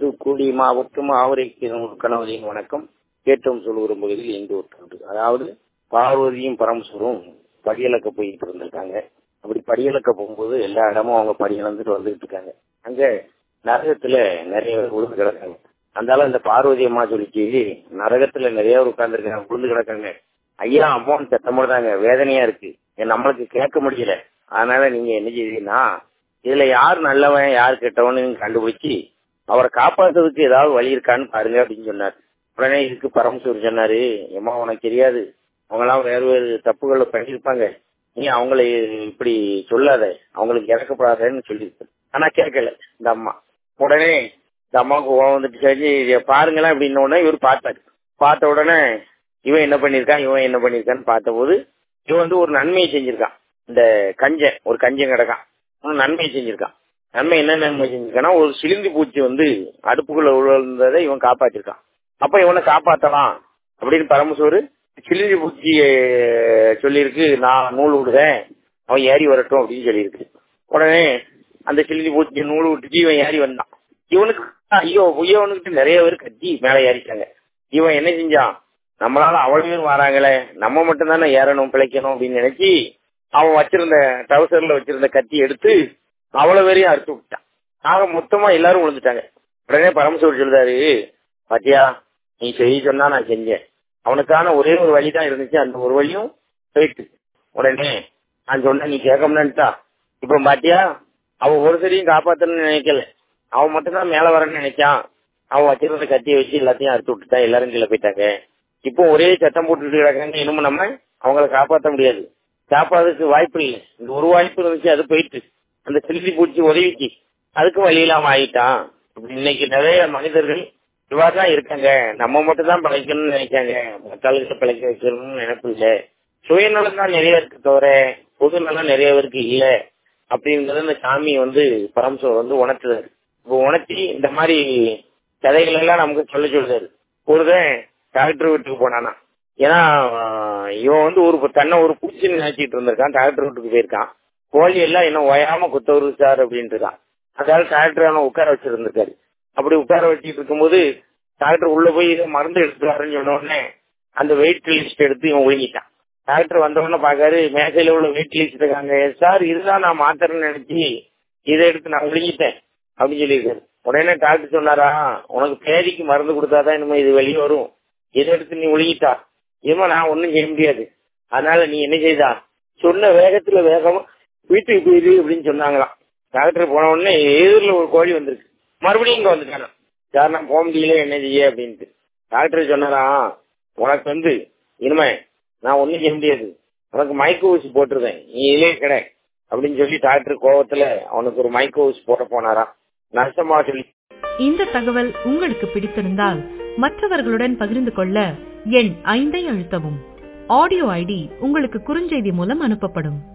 தூத்துக்குடி மாவட்டம் ஆவரைக்கு கணவரின் வணக்கம். கேட்டோம் சொல்லுகிற பகுதியில் எந்த ஒரு அதாவது பார்வதியும் பரமசுவரும் படியலக்க போயிட்டு இருந்திருக்காங்க. அப்படி படியலக்க போகும்போது எல்லா இடமும் அவங்க படியிழந்துட்டு வந்துட்டு இருக்காங்க. அங்க நரகத்துல நிறைய பேர் விழுந்து கிடக்காங்க. அந்தாலும் இந்த பார்வதி அம்மா சொல்லிச்சு, நரகத்துல நிறைய பேர் உட்கார்ந்துருக்காங்க, விழுந்து கிடக்காங்க. ஐயா அம்மான்னு சத்தமிடுறாங்க, வேதனையா இருக்கு, நம்மளுக்கு கேட்க முடியல. அதனால நீங்க என்ன செய்வீங்கன்னா, இதுல யார் நல்லவன் யார் கெட்டவன்னு கண்டுபிடிச்சு அவரை காப்பாற்றுறதுக்கு ஏதாவது வழி இருக்கான்னு பாருங்க அப்படின்னு சொன்னார். உடனே இதுக்கு பரமசிவர் சொன்னாரு, ஏமா உனக்கு தெரியாது, அவங்கெல்லாம் வேறு வேறு தப்புகளை பண்ணிருப்பாங்க, நீ அவங்களை இப்படி சொல்லாத, அவங்களுக்கு இறக்கப்படாதன்னு சொல்லியிருக்கு. ஆனா கேட்கல இந்த அம்மா. உடனே இந்த அம்மாவுக்கு கோவம் வந்துட்டு, சரி பாருங்களேன் அப்படின்னு உடனே இவர் பார்த்தாரு. பார்த்த உடனே இவன் என்ன பண்ணிருக்கான்னு பார்த்த போது இவன் ஒரு நன்மையை செஞ்சிருக்கான். இந்த ஒரு கஞ்சன் கிடக்கான், நன்மையை செஞ்சிருக்கான். நன்மை என்ன நன்மை செஞ்சிருக்கான்னா, ஒரு சிலிந்தி பூச்சி அடுப்புக்குள்ள விழுந்ததை இவன் காப்பாற்றிருக்கான். அப்ப இவனை காப்பாத்தலாம் அப்படின்னு பரமசோறு சிலிந்தி பூச்சிய சொல்லியிருக்கு, நான் நூல் விடுறேன், அவன் ஏறி வரட்டும் அப்படின்னு சொல்லியிருக்கு. உடனே அந்த சிலிந்தி பூச்சி நூல் விட்டுச்சு, இவன் ஏறி வந்தான். இவனுக்கு ஐயோ உயவனுக்கு நிறைய பேர் கட்டி மேலே ஏறிட்டாங்க. இவன் என்ன செஞ்சான், நம்மளால அவ்வளவு பேர் வராங்களே, நம்ம மட்டும் தானே ஏறணும் பிழைக்கணும் அப்படின்னு நினைச்சு அவன் வச்சிருந்த டவுசர்ல வச்சிருந்த கத்தி எடுத்து அவ்வளவு பேரையும் அறுத்து விட்டான். ஆக மொத்தமா எல்லாரும் விழுந்துட்டாங்க. உடனே பரமசிவர் சொல்றாரு, பாத்தியா நீ செய்ய சொன்னா நான் செஞ்சேன், அவனுக்கான ஒரே ஒரு வழிதான் இருந்துச்சு, அந்த ஒரு வழியும் போயிட்டு. உடனே நான் சொன்ன நீ கேட்க முடியான்ட்டா. இப்ப பாத்தியா அவன் ஒருத்தரையும் காப்பாத்தணும்னு நினைக்கல, அவன் மட்டும்தான் மேல வரன்னு நினைச்சான். அவன் வச்சிருந்த கத்தியை வச்சு எல்லாத்தையும் அறுத்து விட்டுட்டான், எல்லாரும் கீழே போயிட்டாங்க. இப்போ ஒரே சட்டம் போட்டுட்டு கிடக்காங்க, இன்னமும் நம்ம அவங்களை காப்பாற்ற முடியாது, காப்பாதுக்கு வாய்ப்பு இல்லை. இந்த ஒரு வாய்ப்பு இருந்துச்சு, அது போயிட்டு அந்த சிலிந்தி பூச்சி உதவிச்சு, அதுக்கு வழி இல்லாம ஆயிட்டான். இன்னைக்கு நிறைய மனிதர்கள் இவ்வாறுதான் இருக்காங்க, நம்ம மட்டும் தான் பிழைக்கணும்னு நினைக்காங்க, மக்களுக்கு பிழைக்க வைக்கணும்னு நினைப்பு இல்லை. சுயநலம் தான் நிறைய இருக்கு தவிர பொது நலம் நிறைய பேருக்கு இல்ல அப்படிங்கறத இந்த சாமி பரமசிவர் உணர்த்துறாரு. இப்போ உணர்த்தி இந்த மாதிரி கதைகள் எல்லாம் நமக்கு சொல்லுறாரு. ஒருதான் டாக்டர் வீட்டுக்கு போனானா, ஏன்னா இவன் ஒரு பூச்சின்னு நினைச்சிட்டு இருந்திருக்கான். டாக்டர் வீட்டுக்கு போயிருக்கான். கோழி எல்லாம் இன்னும் ஓயாம குத்தவரு சார் அப்படின்ட்டு இருக்கான். அதாவது டாக்டர் உட்கார வச்சிருந்திருக்காரு. அப்படி உட்கார வச்சுட்டு இருக்கும்போது டாக்டர் உள்ள போய் மருந்து எடுத்துறாருன்னு சொன்ன உடனே அந்த வெயிட் லிஸ்ட் எடுத்து இவன் ஒழுங்கிட்டான். டாக்டர் வந்த உடனே பாக்காரு, மேசையில உள்ள வெயிட் லிஸ்ட் இருக்காங்க. சார் இதுதான் நான் மாத்திரன்னு நினைச்சு இதை எடுத்து நான் ஒழுங்கிட்டேன் அப்படின்னு சொல்லியிருக்காரு. உடனே டாக்டர் சொன்னாரா, உனக்கு பேதிக்கு மருந்து கொடுத்தாதான் இனிமே இது வெளியே வரும், இதை எடுத்து நீ ஒழுங்கிட்டா, ஏமா நான் ஒன்னும் செய்ய முடியாது. அதனால நீ என்ன செய்தா, சொன்ன வேகமா வீட்டுக்கு போயிரு அப்படின்னு சொன்னாங்களாம். டாக்டர் போன உடனே எதிரில் ஒரு கோழி வந்திருக்கு. மறுபடியும் இங்க வந்துட்டாங்க. சார் நான் போக முடியல, என்ன செய்ய அப்படின்ட்டு. டாக்டர் சொன்னாரா, உனக்கு இனிமே நான் ஒன்னும் செய்ய முடியாது, உனக்கு மயக்க ஊசி போட்டுருவேன், நீ இதே கிடை அப்படின்னு சொல்லி டாக்டர் கோபத்துல அவனுக்கு ஒரு மயக்க ஊசி போட போனாரா. நஷ்டமா சொல்லி. இந்த தகவல் உங்களுக்கு பிடித்திருந்தால் மற்றவர்களுடன் பகிர்ந்து கொள்ள எண் 5 அழுத்தவும். ஆடியோ ஐடி உங்களுக்கு குறுஞ்செய்தி மூலம் அனுப்பப்படும்.